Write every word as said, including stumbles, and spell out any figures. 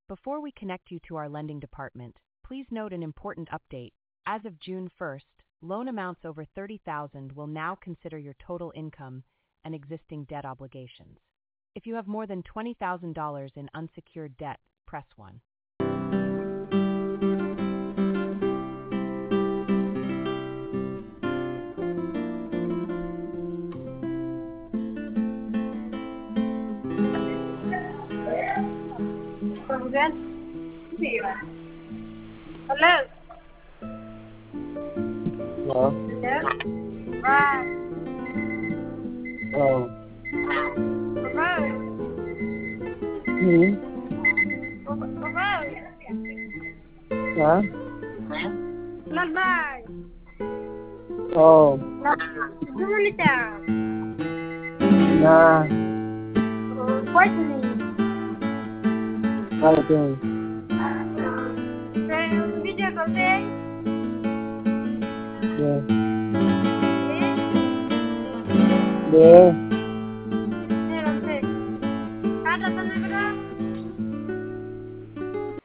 Before we connect you to our lending department, please note an important update. As of June first, loan amounts over thirty thousand dollars will now consider your total income and existing debt obligations. If you have more than twenty thousand dollars in unsecured debt, press one. Hello. Hello? Hello. Right. Oh. Hello. Hmm? Hello. Hả? Lần bài. Oh. Dulu ni tak. Nah. Quay ni. How you doing? Video call day. Yeah. Eh? Yeah.